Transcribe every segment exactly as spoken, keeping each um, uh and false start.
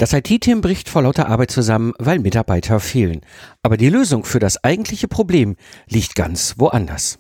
Das I T-Team bricht vor lauter Arbeit zusammen, weil Mitarbeiter fehlen. Aber die Lösung für das eigentliche Problem liegt ganz woanders.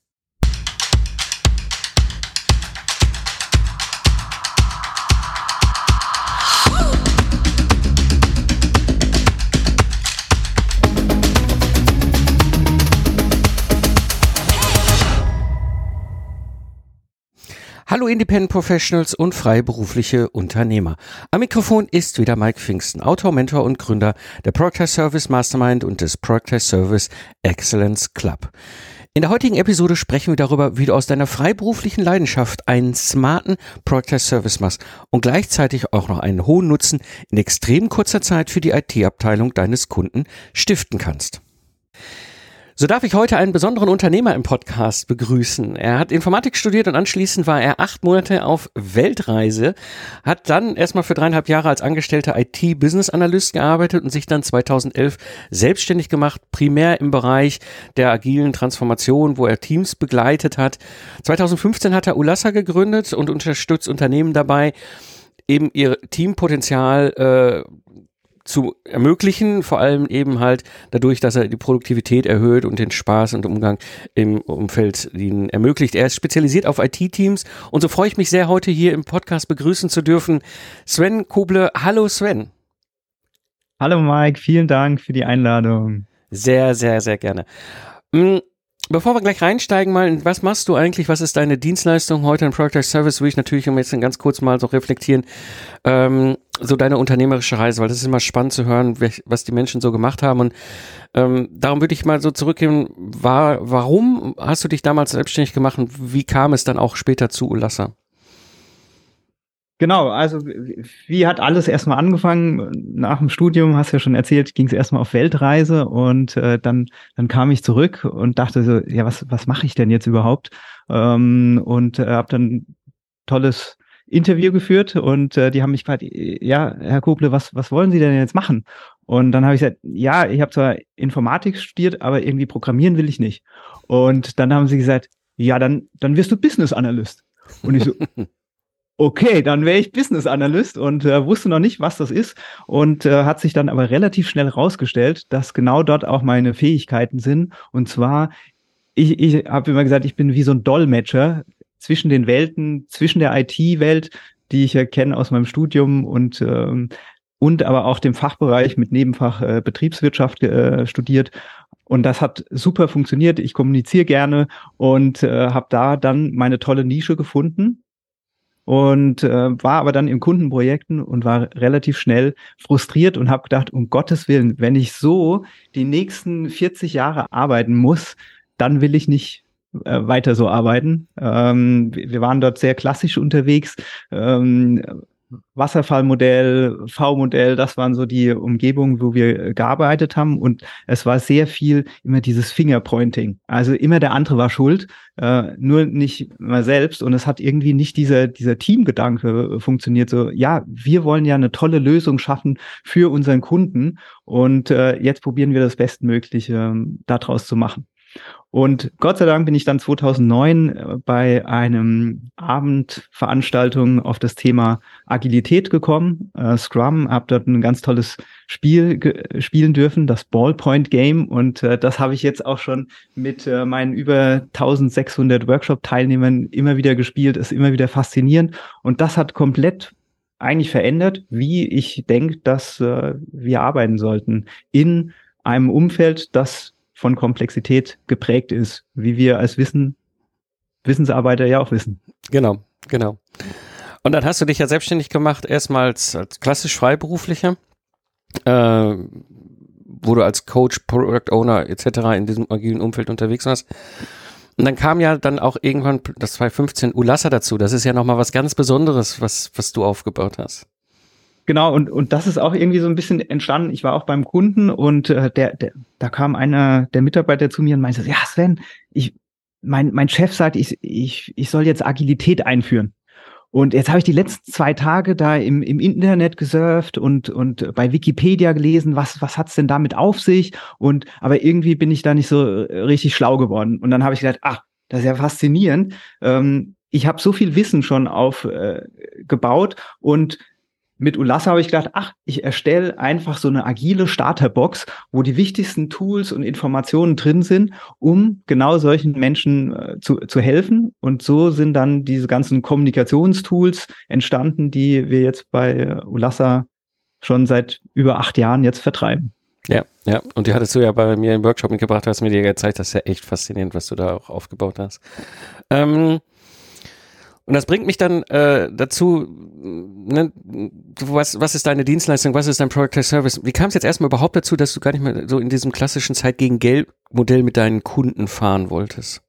Hallo Independent Professionals und freiberufliche Unternehmer. Am Mikrofon ist wieder Mike Pfingsten, Autor, Mentor und Gründer der Productize Service Mastermind und des Productize Service Excellence Club. In der heutigen Episode sprechen wir darüber, wie du aus deiner freiberuflichen Leidenschaft einen smarten Productize Service machst und gleichzeitig auch noch einen hohen Nutzen in extrem kurzer Zeit für die I T-Abteilung deines Kunden stiften kannst. So darf ich heute einen besonderen Unternehmer im Podcast begrüßen. Er hat Informatik studiert und anschließend war er acht Monate auf Weltreise, hat dann erstmal für dreieinhalb Jahre als angestellter I T-Business-Analyst gearbeitet und sich dann zweitausendelf selbstständig gemacht, primär im Bereich der agilen Transformation, wo er Teams begleitet hat. zweitausendfünfzehn hat er Ulassa gegründet und unterstützt Unternehmen dabei, eben ihr Teampotenzial äh, zu ermöglichen, vor allem eben halt dadurch, dass er die Produktivität erhöht und den Spaß und Umgang im Umfeld ihnen ermöglicht. Er ist spezialisiert auf I T-Teams und so freue ich mich sehr, heute hier im Podcast begrüßen zu dürfen Sven Koble. Hallo Sven. Hallo Mike, vielen Dank für die Einladung. Sehr, sehr, sehr gerne. Bevor wir gleich reinsteigen, mal, was machst du eigentlich? Was ist deine Dienstleistung heute im Productize Service? Will ich natürlich um jetzt ganz kurz mal so reflektieren, ähm, so deine unternehmerische Reise, weil das ist immer spannend zu hören, was die Menschen so gemacht haben. Und ähm, darum würde ich mal so zurückgehen, war, warum hast du dich damals selbstständig gemacht und wie kam es dann auch später zu Ulassa? Genau, also wie hat alles erstmal angefangen? Nach dem Studium, hast du ja schon erzählt, ging es erstmal auf Weltreise und äh, dann dann kam ich zurück und dachte so, ja, was was mache ich denn jetzt überhaupt? Ähm, und äh, habe dann ein tolles Interview geführt und äh, die haben mich gefragt, ja, Herr Koble, was was wollen Sie denn jetzt machen? Und dann habe ich gesagt, ja, ich habe zwar Informatik studiert, aber irgendwie programmieren will ich nicht. Und dann haben sie gesagt, ja, dann dann wirst du Business Analyst. Und ich so okay, dann wäre ich Business Analyst und äh, wusste noch nicht, was das ist und äh, hat sich dann aber relativ schnell rausgestellt, dass genau dort auch meine Fähigkeiten sind. Und zwar, ich, ich habe immer gesagt, ich bin wie so ein Dolmetscher zwischen den Welten, zwischen der I T-Welt, die ich ja kenne aus meinem Studium und ähm, und aber auch dem Fachbereich mit Nebenfach äh, Betriebswirtschaft äh, studiert. Und das hat super funktioniert. Ich kommuniziere gerne und äh, habe da dann meine tolle Nische gefunden. Und äh, war aber dann in Kundenprojekten und war relativ schnell frustriert und habe gedacht, um Gottes Willen, wenn ich so die nächsten vierzig Jahre arbeiten muss, dann will ich nicht äh, weiter so arbeiten. Ähm, wir waren dort sehr klassisch unterwegs. Ähm, Wasserfallmodell, V-Modell, das waren so die Umgebungen, wo wir gearbeitet haben und es war sehr viel immer dieses Fingerpointing. Also immer der andere war schuld, äh, nur nicht mal selbst und es hat irgendwie nicht dieser dieser Teamgedanke funktioniert. So, ja, wir wollen ja eine tolle Lösung schaffen für unseren Kunden und äh, jetzt probieren wir das Bestmögliche ähm, daraus zu machen. Und Gott sei Dank bin ich dann zweitausendneun bei einem Abendveranstaltung auf das Thema Agilität gekommen, äh, Scrum, habe dort ein ganz tolles Spiel ge- spielen dürfen, das Ballpoint Game und äh, das habe ich jetzt auch schon mit äh, meinen über eintausendsechshundert Workshop-Teilnehmern immer wieder gespielt, ist immer wieder faszinierend und das hat komplett eigentlich verändert, wie ich denke, dass äh, wir arbeiten sollten in einem Umfeld, das von Komplexität geprägt ist, wie wir als Wissen, Wissensarbeiter ja auch wissen. Genau, genau. Und dann hast du dich ja selbstständig gemacht, erstmal als, als klassisch Freiberuflicher, äh, wo du als Coach, Product Owner et cetera in diesem agilen Umfeld unterwegs warst. Und dann kam ja dann auch irgendwann das zweitausendfünfzehn Ulassa dazu. Das ist ja nochmal was ganz Besonderes, was, was du aufgebaut hast. Genau, und und das ist auch irgendwie so ein bisschen entstanden. Ich war auch beim Kunden und äh, der, der da kam einer der Mitarbeiter zu mir und meinte, ja Sven, ich mein mein Chef sagt, ich ich ich soll jetzt Agilität einführen. Und jetzt habe ich die letzten zwei Tage da im im Internet gesurft und und bei Wikipedia gelesen, was was hat's denn damit auf sich? Und aber irgendwie bin ich da nicht so richtig schlau geworden. Und dann habe ich gedacht, ach, das ist ja faszinierend. Ähm, ich habe so viel Wissen schon aufgebaut äh, gebaut und mit Ulassa habe ich gedacht, ach, ich erstelle einfach so eine agile Starterbox, wo die wichtigsten Tools und Informationen drin sind, um genau solchen Menschen äh, zu, zu helfen. Und so sind dann diese ganzen Kommunikationstools entstanden, die wir jetzt bei Ulassa schon seit über acht Jahren jetzt vertreiben. Ja, ja. Und die hattest du ja bei mir im Workshop mitgebracht, hast mir dir gezeigt, das ist ja echt faszinierend, was du da auch aufgebaut hast. Ähm, Und das bringt mich dann äh, dazu, ne, was, was ist deine Dienstleistung, was ist dein Product as Service? Wie kam es jetzt erstmal überhaupt dazu, dass du gar nicht mehr so in diesem klassischen Zeit gegen Geld-Modell mit deinen Kunden fahren wolltest?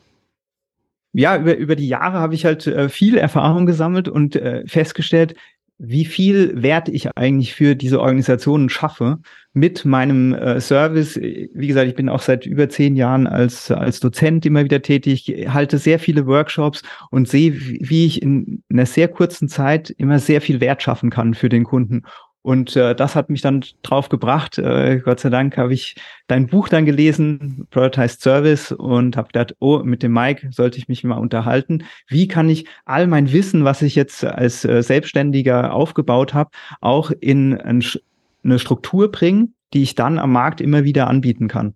Ja, über, über die Jahre habe ich halt äh, viel Erfahrung gesammelt und äh, festgestellt, wie viel Wert ich eigentlich für diese Organisationen schaffe mit meinem äh, Service. Wie gesagt, ich bin auch seit über zehn Jahren als, als Dozent immer wieder tätig, halte sehr viele Workshops und sehe, wie ich in einer sehr kurzen Zeit immer sehr viel Wert schaffen kann für den Kunden. Und äh, das hat mich dann drauf gebracht. Äh, Gott sei Dank habe ich dein Buch dann gelesen, Prioritized Service, und habe gedacht, oh, mit dem Mike sollte ich mich mal unterhalten. Wie kann ich all mein Wissen, was ich jetzt als äh, Selbstständiger aufgebaut habe, auch in ein, eine Struktur bringen, die ich dann am Markt immer wieder anbieten kann?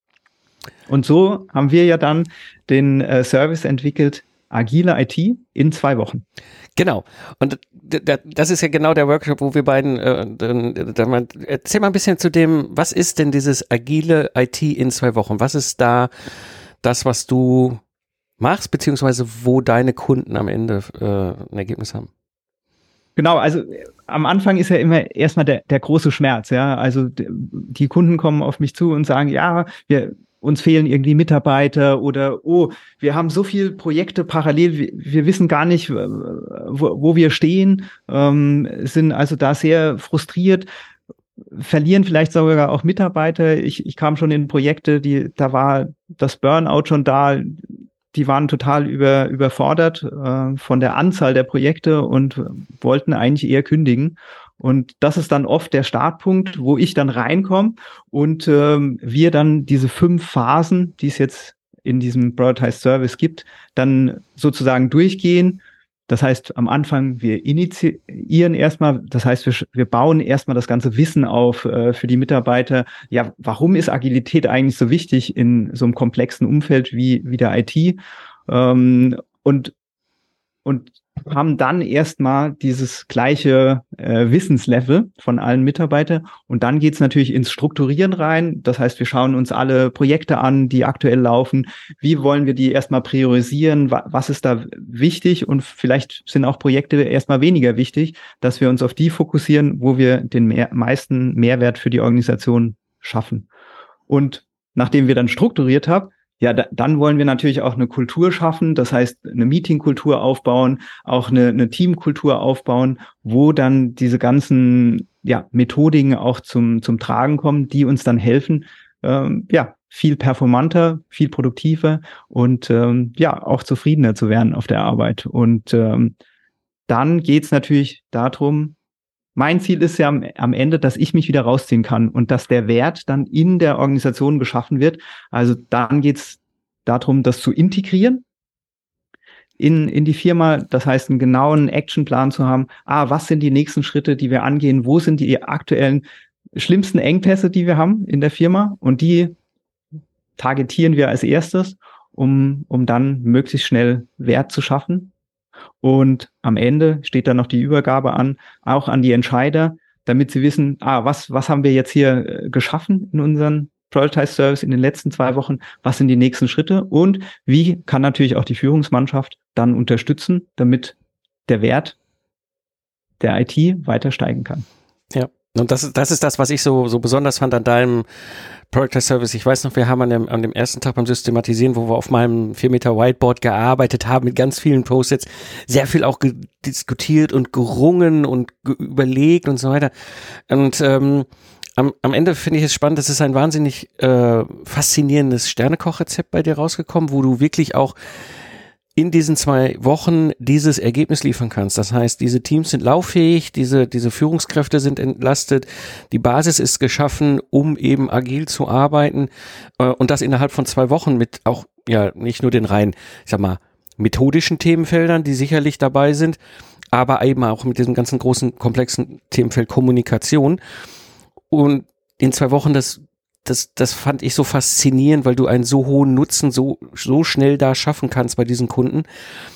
Und so haben wir ja dann den äh, Service entwickelt, agile I T in zwei Wochen. Genau. Und das ist ja genau der Workshop, wo wir beiden, äh, dann, dann mal, erzähl mal ein bisschen zu dem, was ist denn dieses agile I T in zwei Wochen? Was ist da das, was du machst, beziehungsweise wo deine Kunden am Ende äh, ein Ergebnis haben? Genau, also am Anfang ist ja immer erstmal der, der große Schmerz, ja. Also die Kunden kommen auf mich zu und sagen, ja, wir uns fehlen irgendwie Mitarbeiter oder, oh, wir haben so viele Projekte parallel, wir, wir wissen gar nicht, wo, wo wir stehen, ähm, sind also da sehr frustriert, verlieren vielleicht sogar auch Mitarbeiter. Ich, ich kam schon in Projekte, die, da war das Burnout schon da, die waren total über, überfordert äh, von der Anzahl der Projekte und wollten eigentlich eher kündigen. Und das ist dann oft der Startpunkt, wo ich dann reinkomme und ähm, wir dann diese fünf Phasen, die es jetzt in diesem Prioritized Service gibt, dann sozusagen durchgehen. Das heißt, am Anfang, wir initiieren erstmal, das heißt, wir, wir bauen erstmal das ganze Wissen auf äh, für die Mitarbeiter. Ja, warum ist Agilität eigentlich so wichtig in so einem komplexen Umfeld wie, wie der I T? Ähm, und, und haben dann erstmal dieses gleiche äh, Wissenslevel von allen Mitarbeitern. Und dann geht's natürlich ins Strukturieren rein. Das heißt, wir schauen uns alle Projekte an, die aktuell laufen. Wie wollen wir die erstmal priorisieren? Was ist da wichtig? Und vielleicht sind auch Projekte erstmal weniger wichtig, dass wir uns auf die fokussieren, wo wir den mehr, meisten Mehrwert für die Organisation schaffen. Und nachdem wir dann strukturiert haben, ja, da, dann wollen wir natürlich auch eine Kultur schaffen, das heißt eine Meetingkultur aufbauen, auch eine, eine Teamkultur aufbauen, wo dann diese ganzen ja, Methodiken auch zum, zum Tragen kommen, die uns dann helfen, ähm, ja, viel performanter, viel produktiver und ähm, ja, auch zufriedener zu werden auf der Arbeit. Und ähm, dann geht's natürlich darum, mein Ziel ist ja am, am Ende, dass ich mich wieder rausziehen kann und dass der Wert dann in der Organisation geschaffen wird. Also dann geht's darum, das zu integrieren in, in die Firma. Das heißt, einen genauen Actionplan zu haben. Ah, was sind die nächsten Schritte, die wir angehen? Wo sind die aktuellen schlimmsten Engpässe, die wir haben in der Firma? Und die targetieren wir als erstes, um, um dann möglichst schnell Wert zu schaffen. Und am Ende steht dann noch die Übergabe an, auch an die Entscheider, damit sie wissen, ah, was, was haben wir jetzt hier äh, geschaffen in unseren Prioritized Service in den letzten zwei Wochen, was sind die nächsten Schritte und wie kann natürlich auch die Führungsmannschaft dann unterstützen, damit der Wert der I T weiter steigen kann. Ja, und das, das ist das, was ich so, so besonders fand an deinem Prioritized Service. Ich weiß noch, wir haben an dem, an dem ersten Tag beim Systematisieren, wo wir auf meinem vier Meter Whiteboard gearbeitet haben, mit ganz vielen Post-its, sehr viel auch diskutiert und gerungen und ge- überlegt und so weiter. Und ähm, am, am Ende finde ich es spannend, es ist ein wahnsinnig äh, faszinierendes Sternekochrezept bei dir rausgekommen, wo du wirklich auch in diesen zwei Wochen dieses Ergebnis liefern kannst. Das heißt, diese Teams sind lauffähig, diese, diese Führungskräfte sind entlastet, die Basis ist geschaffen, um eben agil zu arbeiten, äh, und das innerhalb von zwei Wochen mit auch, ja, nicht nur den rein, ich sag mal, methodischen Themenfeldern, die sicherlich dabei sind, aber eben auch mit diesem ganzen großen, komplexen Themenfeld Kommunikation. Und in zwei Wochen, das, das, das fand ich so faszinierend, weil du einen so hohen Nutzen so, so schnell da schaffen kannst bei diesen Kunden,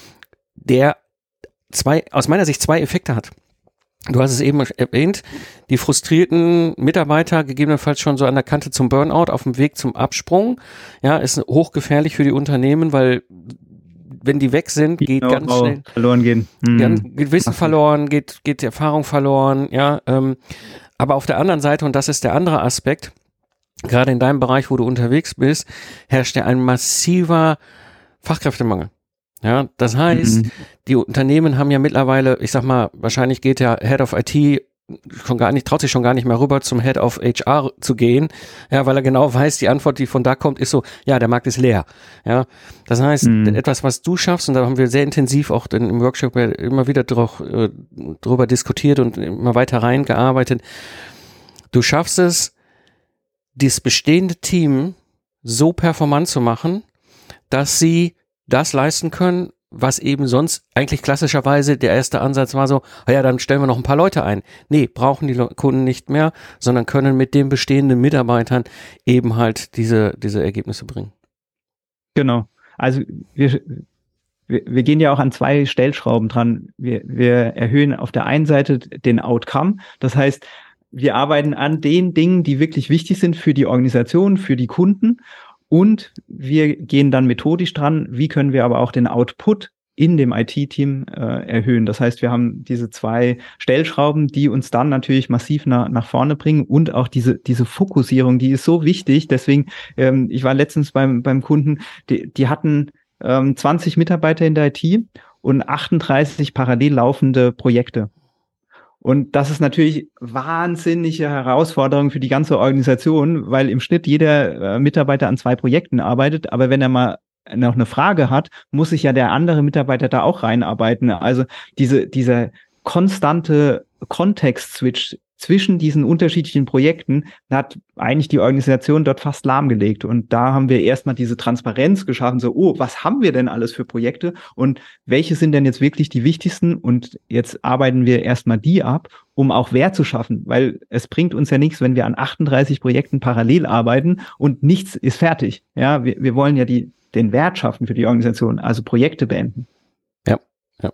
der zwei, aus meiner Sicht zwei Effekte hat. Du hast es eben erwähnt, die frustrierten Mitarbeiter, gegebenenfalls schon so an der Kante zum Burnout, auf dem Weg zum Absprung, ja, ist hochgefährlich für die Unternehmen, weil wenn die weg sind, geht genau, ganz schnell verloren gehen. Hm. Ja, geht Wissen verloren, geht, geht die Erfahrung verloren, ja, ähm, aber auf der anderen Seite, und das ist der andere Aspekt, gerade in deinem Bereich, wo du unterwegs bist, herrscht ja ein massiver Fachkräftemangel. Ja, das heißt, mhm. die Unternehmen haben ja mittlerweile, ich sag mal, wahrscheinlich geht der Head of I T schon gar nicht, traut sich schon gar nicht mehr rüber zum Head of H R zu gehen, ja, weil er genau weiß, die Antwort, die von da kommt, ist so, ja, der Markt ist leer. Ja, das heißt, mhm. etwas, was du schaffst, und da haben wir sehr intensiv auch im Workshop immer wieder drauf, äh, drüber diskutiert und immer weiter reingearbeitet. Du schaffst es, das bestehende Team so performant zu machen, dass sie das leisten können, was eben sonst eigentlich klassischerweise der erste Ansatz war so, ja, dann stellen wir noch ein paar Leute ein. Nee, brauchen die Kunden nicht mehr, sondern können mit den bestehenden Mitarbeitern eben halt diese, diese Ergebnisse bringen. Genau. Also wir, wir, wir gehen ja auch an zwei Stellschrauben dran. Wir, wir erhöhen auf der einen Seite den Outcome. Das heißt, wir arbeiten an den Dingen, die wirklich wichtig sind für die Organisation, für die Kunden. Und wir gehen dann methodisch dran, wie können wir aber auch den Output in dem I T-Team äh, erhöhen. Das heißt, wir haben diese zwei Stellschrauben, die uns dann natürlich massiv nach, nach vorne bringen, und auch diese diese Fokussierung, die ist so wichtig. Deswegen, ähm, ich war letztens beim beim Kunden, die, die hatten ähm, zwanzig Mitarbeiter in der I T und achtunddreißig parallel laufende Projekte. Und das ist natürlich wahnsinnige Herausforderung für die ganze Organisation, weil im Schnitt jeder äh, Mitarbeiter an zwei Projekten arbeitet. Aber wenn er mal noch eine Frage hat, muss sich ja der andere Mitarbeiter da auch reinarbeiten. Also diese, dieser konstante Kontext-Switch zwischen diesen unterschiedlichen Projekten hat eigentlich die Organisation dort fast lahmgelegt. Und da haben wir erstmal diese Transparenz geschaffen, so, oh, was haben wir denn alles für Projekte und welche sind denn jetzt wirklich die wichtigsten? Und jetzt arbeiten wir erstmal die ab, um auch Wert zu schaffen, weil es bringt uns ja nichts, wenn wir an achtunddreißig Projekten parallel arbeiten und nichts ist fertig. Ja, wir, wir wollen ja die, den Wert schaffen für die Organisation, also Projekte beenden. Ja, ja.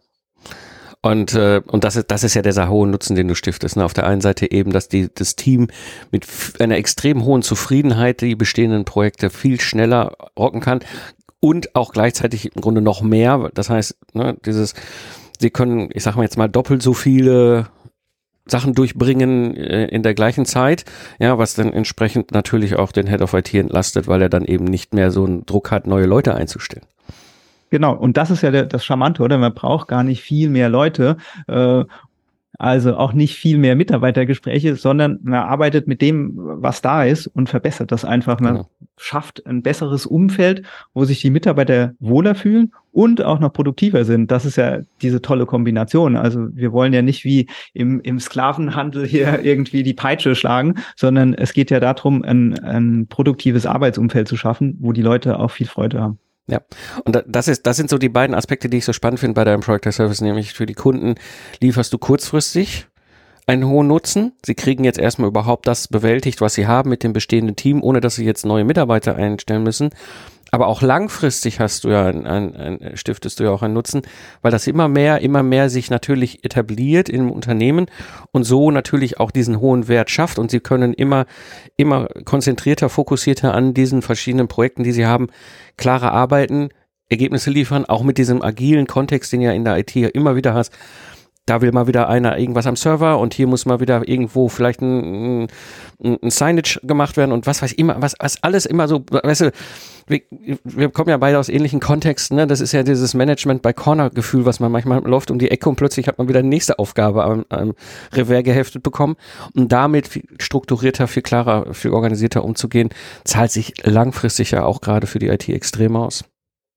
Und, äh, und das ist, das ist ja der sehr hohe Nutzen, den du stiftest. Ne? Auf der einen Seite eben, dass die, das Team mit einer extrem hohen Zufriedenheit die bestehenden Projekte viel schneller rocken kann und auch gleichzeitig im Grunde noch mehr. Das heißt, ne, dieses, sie können, ich sag mal jetzt mal, doppelt so viele Sachen durchbringen äh, in der gleichen Zeit, ja, was dann entsprechend natürlich auch den Head of I T entlastet, weil er dann eben nicht mehr so einen Druck hat, neue Leute einzustellen. Genau, und das ist ja der, das Charmante, oder? Man braucht gar nicht viel mehr Leute, äh, also auch nicht viel mehr Mitarbeitergespräche, sondern man arbeitet mit dem, was da ist und verbessert das einfach. Man genau. schafft ein besseres Umfeld, wo sich die Mitarbeiter wohler fühlen und auch noch produktiver sind. Das ist ja diese tolle Kombination. Also wir wollen ja nicht wie im, im Sklavenhandel hier irgendwie die Peitsche schlagen, sondern es geht ja darum, ein, ein produktives Arbeitsumfeld zu schaffen, wo die Leute auch viel Freude haben. Ja, und das ist, das sind so die beiden Aspekte, die ich so spannend finde bei deinem Product as Service, nämlich für die Kunden lieferst du kurzfristig einen hohen Nutzen. Sie kriegen jetzt erstmal überhaupt das bewältigt, was sie haben mit dem bestehenden Team, ohne dass sie jetzt neue Mitarbeiter einstellen müssen. Aber auch langfristig hast du ja ein, ein, ein, stiftest du ja auch einen Nutzen, weil das immer mehr, immer mehr sich natürlich etabliert im Unternehmen und so natürlich auch diesen hohen Wert schafft und sie können immer, immer konzentrierter, fokussierter an diesen verschiedenen Projekten, die sie haben, klarer arbeiten, Ergebnisse liefern, auch mit diesem agilen Kontext, den ja in der I T immer wieder hast. Da will mal wieder einer irgendwas am Server und hier muss mal wieder irgendwo vielleicht ein, ein, ein Signage gemacht werden und was weiß ich immer, was, was alles immer so, weißt du, wir, wir kommen ja beide aus ähnlichen Kontexten, ne? Das ist ja dieses Management-by-Corner-Gefühl, was man manchmal läuft um die Ecke und plötzlich hat man wieder die nächste Aufgabe am, am Revers geheftet bekommen und damit viel strukturierter, viel klarer, viel organisierter umzugehen, zahlt sich langfristig ja auch gerade für die I T extrem aus.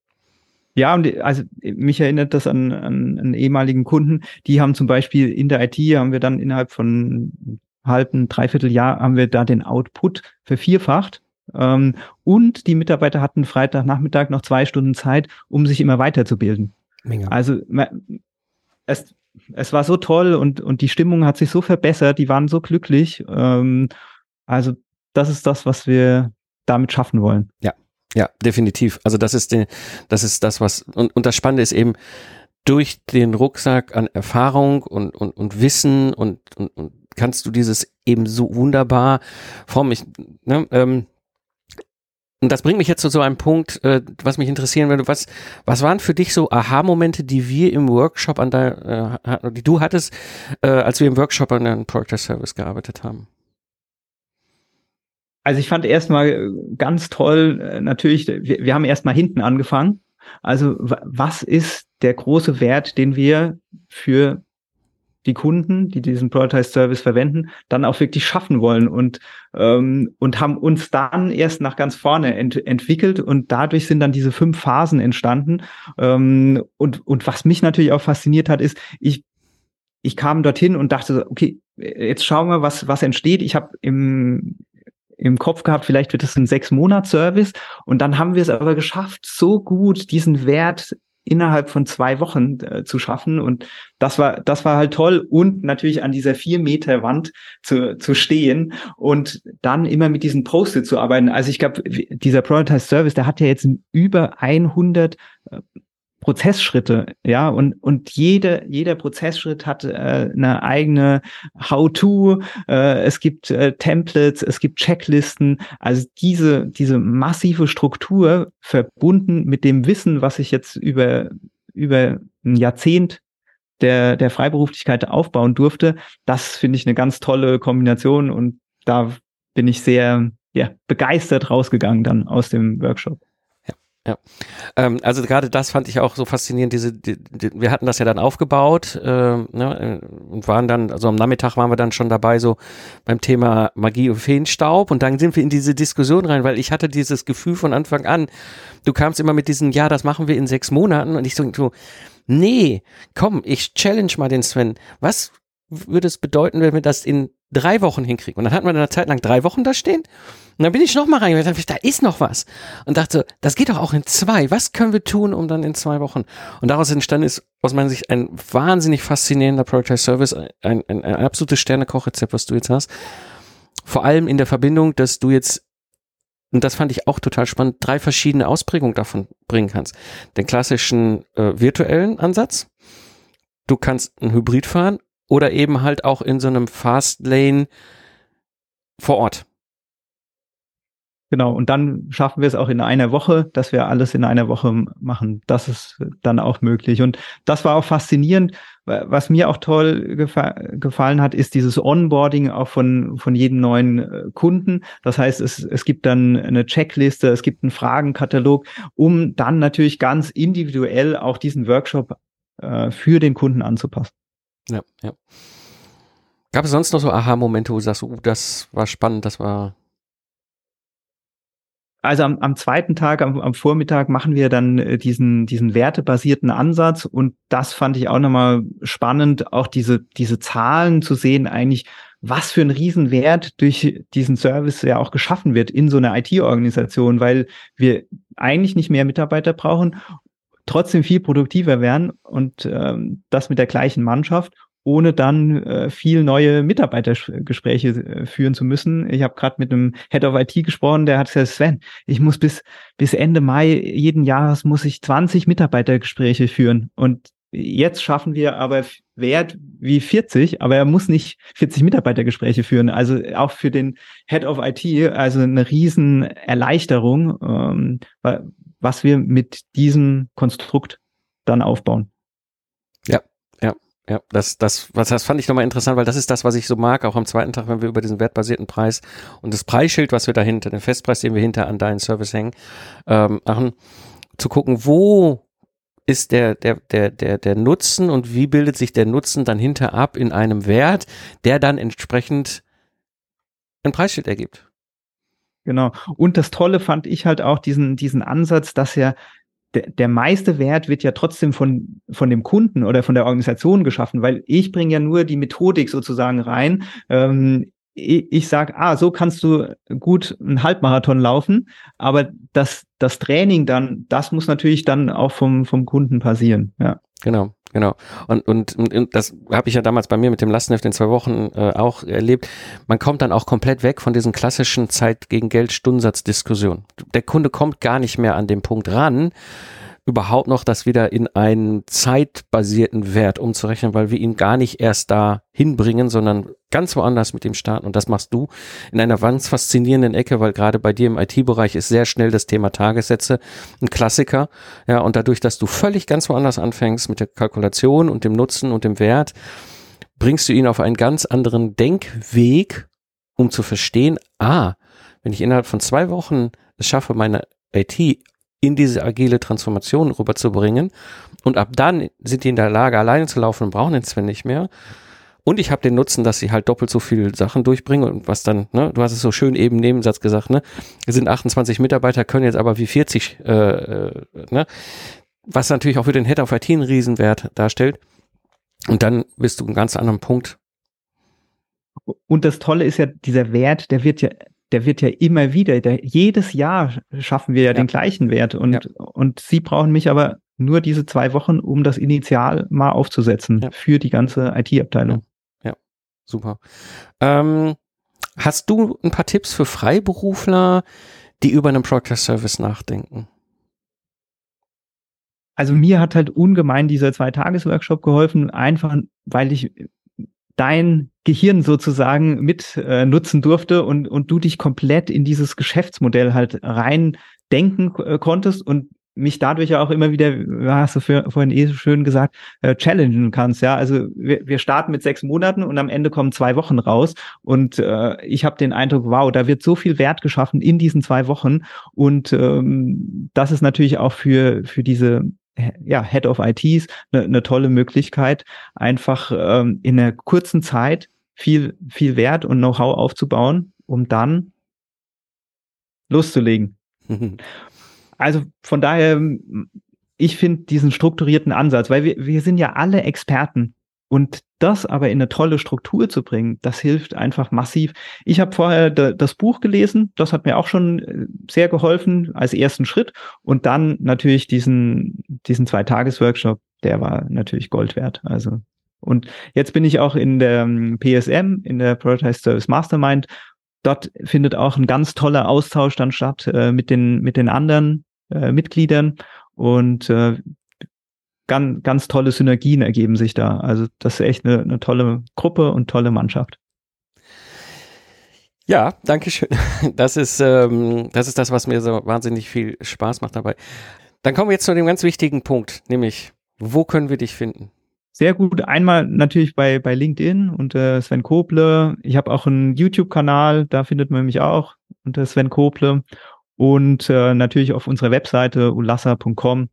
Ja, und also mich erinnert das an, an einen ehemaligen Kunden, die haben zum Beispiel in der I T, haben wir dann innerhalb von einem halben, dreiviertel Jahr, haben wir da den Output vervierfacht ähm, und die Mitarbeiter hatten Freitagnachmittag noch zwei Stunden Zeit, um sich immer weiterzubilden. Mega. Also es, es war so toll und, und die Stimmung hat sich so verbessert, die waren so glücklich. Ähm, also das ist das, was wir damit schaffen wollen. Ja, ja, definitiv. Also das ist, die, das ist das, was, und, und das Spannende ist eben, durch den Rucksack an Erfahrung und, und, und Wissen und, und, und kannst du dieses eben so wunderbar formen. Ich, ne, ähm, und das bringt mich jetzt zu so einem Punkt, äh, was mich interessieren würde. Was, was waren für dich so Aha-Momente, die wir im Workshop an der, äh, die du hattest, äh, als wir im Workshop an deinem Product as Service gearbeitet haben? Also ich fand erstmal ganz toll, natürlich, wir, wir haben erstmal hinten angefangen. Also was ist der große Wert, den wir für die Kunden, die diesen Productized Service verwenden, dann auch wirklich schaffen wollen und ähm, und haben uns dann erst nach ganz vorne ent entwickelt und dadurch sind dann diese fünf Phasen entstanden. Ähm, und und was mich natürlich auch fasziniert hat, ist, ich ich kam dorthin und dachte, okay, jetzt schauen wir, was was entsteht. Ich habe im im Kopf gehabt, vielleicht wird es ein Sechs-Monats-Service und dann haben wir es aber geschafft, so gut diesen Wert innerhalb von zwei Wochen äh, zu schaffen und das war das war halt toll und natürlich an dieser vier Meter Wand zu zu stehen und dann immer mit diesen Post-it zu arbeiten. Also ich glaube, dieser Productized Service, der hat ja jetzt über hundert äh, Prozessschritte, ja, und und jede jeder Prozessschritt hat äh, eine eigene How-to, äh, es gibt äh, Templates, es gibt Checklisten, also diese diese massive Struktur verbunden mit dem Wissen, was ich jetzt über über ein Jahrzehnt der der Freiberuflichkeit aufbauen durfte, das finde ich eine ganz tolle Kombination und da bin ich sehr ja begeistert rausgegangen dann aus dem Workshop. Ja, ähm, also gerade das fand ich auch so faszinierend, diese, die, die, wir hatten das ja dann aufgebaut äh, ne, und waren dann, also am Nachmittag waren wir dann schon dabei so beim Thema Magie und Feenstaub und dann sind wir in diese Diskussion rein, weil ich hatte dieses Gefühl von Anfang an, du kamst immer mit diesen, ja, das machen wir in sechs Monaten und ich so, so nee, komm, ich challenge mal den Sven, was würde es bedeuten, wenn wir das in drei Wochen hinkriegen? Und dann hatten wir eine Zeit lang drei Wochen da stehen. Und dann bin ich noch mal reingegangen und dachte, da ist noch was. Und dachte, das geht doch auch in zwei. Was können wir tun, um dann in zwei Wochen? Und daraus entstanden ist aus meiner Sicht ein wahnsinnig faszinierender Productized Service, ein, ein, ein absolutes Sterne-Kochrezept, was du jetzt hast. Vor allem in der Verbindung, dass du jetzt, und das fand ich auch total spannend, drei verschiedene Ausprägungen davon bringen kannst. Den klassischen äh, virtuellen Ansatz. Du kannst einen Hybrid fahren oder eben halt auch in so einem Fastlane vor Ort. Genau, und dann schaffen wir es auch in einer Woche, dass wir alles in einer Woche machen. Das ist dann auch möglich. Und das war auch faszinierend. Was mir auch toll gefa- gefallen hat, ist dieses Onboarding auch von, von jedem neuen Kunden. Das heißt, es, es gibt dann eine Checkliste, es gibt einen Fragenkatalog, um dann natürlich ganz individuell auch diesen Workshop äh, für den Kunden anzupassen. Ja, ja. Gab es sonst noch so Aha-Momente, wo du sagst, uh, das war spannend, das war... Also am, am zweiten Tag, am, am Vormittag machen wir dann äh, diesen, diesen wertebasierten Ansatz und das fand ich auch nochmal spannend, auch diese, diese Zahlen zu sehen, eigentlich, was für ein Riesenwert durch diesen Service ja auch geschaffen wird in so einer I T-Organisation, weil wir eigentlich nicht mehr Mitarbeiter brauchen, trotzdem viel produktiver werden und ähm, das mit der gleichen Mannschaft, ohne dann äh, viel neue Mitarbeitergespräche äh, führen zu müssen. Ich habe gerade mit einem Head of I T gesprochen, der hat gesagt, Sven, ich muss bis bis Ende Mai jeden Jahres muss ich zwanzig Mitarbeitergespräche führen und jetzt schaffen wir aber Wert wie vierzig, aber er muss nicht vierzig Mitarbeitergespräche führen. Also auch für den Head of I T, also eine riesen Erleichterung, ähm, was wir mit diesem Konstrukt dann aufbauen. Ja, ja. Ja, das, das, was, das fand ich nochmal interessant, weil das ist das, was ich so mag, auch am zweiten Tag, wenn wir über diesen wertbasierten Preis und das Preisschild, was wir dahinter, den Festpreis, den wir hinter an deinen Service hängen, ähm, machen, zu gucken, wo ist der, der, der, der, der Nutzen und wie bildet sich der Nutzen dann hinter ab in einem Wert, der dann entsprechend ein Preisschild ergibt. Genau. Und das Tolle fand ich halt auch diesen, diesen Ansatz, dass ja Der, der meiste Wert wird ja trotzdem von, von dem Kunden oder von der Organisation geschaffen, weil ich bringe ja nur die Methodik sozusagen rein. Ähm, ich ich sage, ah, so kannst du gut einen Halbmarathon laufen, aber das, das Training dann, das muss natürlich dann auch vom, vom Kunden passieren. Ja. Genau, Genau. Und, und, und das habe ich ja damals bei mir mit dem Lastenheft in zwei Wochen äh, auch erlebt. Man kommt dann auch komplett weg von diesen klassischen Zeit gegen Geld Stundensatzdiskussionen. Der Kunde kommt gar nicht mehr an den Punkt ran, überhaupt noch das wieder in einen zeitbasierten Wert umzurechnen, weil wir ihn gar nicht erst da hinbringen, sondern ganz woanders mit ihm starten. Und das machst du in einer ganz faszinierenden Ecke, weil gerade bei dir im I T-Bereich ist sehr schnell das Thema Tagessätze ein Klassiker. Ja, und dadurch, dass du völlig ganz woanders anfängst mit der Kalkulation und dem Nutzen und dem Wert, bringst du ihn auf einen ganz anderen Denkweg, um zu verstehen, ah, wenn ich innerhalb von zwei Wochen es schaffe, meine I T in diese agile Transformation rüberzubringen und ab dann sind die in der Lage, alleine zu laufen und brauchen den Sven nicht mehr. Und ich habe den Nutzen, dass sie halt doppelt so viele Sachen durchbringen und was dann, ne, du hast es so schön eben im Nebensatz gesagt, ne, es sind achtundzwanzig Mitarbeiter, können jetzt aber wie vierzig, äh, äh, ne, was natürlich auch für den Head of I T einen Riesenwert darstellt. Und dann bist du einen ganz anderen Punkt. Und das Tolle ist ja, dieser Wert, der wird ja der wird ja immer wieder, der, jedes Jahr schaffen wir ja, ja den gleichen Wert und, ja. und Sie brauchen mich aber nur diese zwei Wochen, um das Initial mal aufzusetzen ja. für die ganze I T-Abteilung. Ja, ja. Super. Ähm, hast du ein paar Tipps für Freiberufler, die über einen Product as Service nachdenken? Also mir hat halt ungemein dieser Zwei-Tages-Workshop geholfen, einfach weil ich dein Gehirn sozusagen mit äh, nutzen durfte und, und du dich komplett in dieses Geschäftsmodell halt rein denken äh, konntest und mich dadurch ja auch immer wieder, hast du für, vorhin eh so schön gesagt, äh, challengen kannst. Ja, also wir, wir starten mit sechs Monaten und am Ende kommen zwei Wochen raus und äh, ich habe den Eindruck, wow, da wird so viel Wert geschaffen in diesen zwei Wochen und ähm, das ist natürlich auch für für diese ja, Head of I Ts eine, eine tolle Möglichkeit, einfach ähm, in einer kurzen Zeit viel, viel Wert und Know-how aufzubauen, um dann loszulegen. Mhm. Also von daher, ich finde diesen strukturierten Ansatz, weil wir, wir sind ja alle Experten und das aber in eine tolle Struktur zu bringen, das hilft einfach massiv. Ich habe vorher de, das Buch gelesen, das hat mir auch schon sehr geholfen als ersten Schritt und dann natürlich diesen diesen Zwei-Tages-Workshop, der war natürlich Gold wert. Also und jetzt bin ich auch in der P S M, in der Prioritized Service Mastermind. Dort findet auch ein ganz toller Austausch dann statt äh, mit den mit den anderen äh, Mitgliedern und äh, Ganz, ganz tolle Synergien ergeben sich da. Also das ist echt eine, eine tolle Gruppe und tolle Mannschaft. Ja, danke schön. Das ist, ähm, das ist das, was mir so wahnsinnig viel Spaß macht dabei. Dann kommen wir jetzt zu dem ganz wichtigen Punkt, nämlich, wo können wir dich finden? Sehr gut. Einmal natürlich bei, bei LinkedIn unter Sven Koble. Ich habe auch einen YouTube-Kanal, da findet man mich auch unter Sven Koble. Und äh, natürlich auf unserer Webseite ulassa punkt com.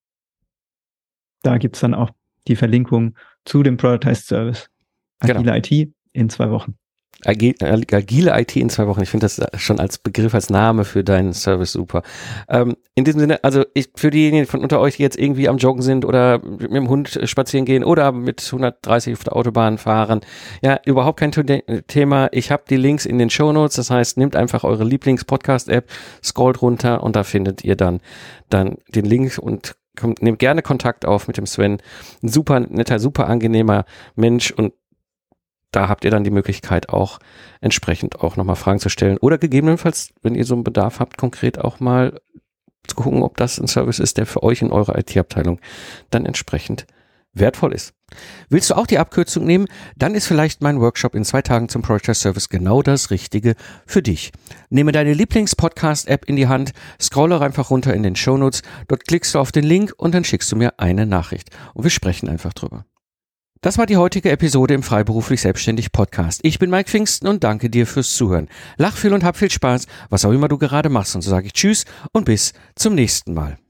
Da gibt's dann auch die Verlinkung zu dem Prioritized Service. Agile genau. I T in zwei Wochen. Agile, agile I T in zwei Wochen. Ich finde das schon als Begriff, als Name für deinen Service super. Ähm, in diesem Sinne, also ich, für diejenigen von unter euch, die jetzt irgendwie am Joggen sind oder mit dem Hund spazieren gehen oder mit hundertdreißig auf der Autobahn fahren, ja, überhaupt kein Thema. Ich habe die Links in den Shownotes. Das heißt, nehmt einfach eure Lieblings-Podcast-App, scrollt runter und da findet ihr dann, dann den Link und Kommt, nehmt gerne Kontakt auf mit dem Sven. Ein super netter, super angenehmer Mensch und da habt ihr dann die Möglichkeit auch entsprechend auch nochmal Fragen zu stellen oder gegebenenfalls, wenn ihr so einen Bedarf habt, konkret auch mal zu gucken, ob das ein Service ist, der für euch in eurer I T-Abteilung dann entsprechend wertvoll ist. Willst du auch die Abkürzung nehmen? Dann ist vielleicht mein Workshop in zwei Tagen zum Product as Service genau das Richtige für dich. Nehme deine Lieblings-Podcast-App in die Hand, scrolle einfach runter in den Shownotes, dort klickst du auf den Link und dann schickst du mir eine Nachricht und wir sprechen einfach drüber. Das war die heutige Episode im Freiberuflich Selbstständig Podcast. Ich bin Mike Pfingsten und danke dir fürs Zuhören. Lach viel und hab viel Spaß, was auch immer du gerade machst. Und so sage ich Tschüss und bis zum nächsten Mal.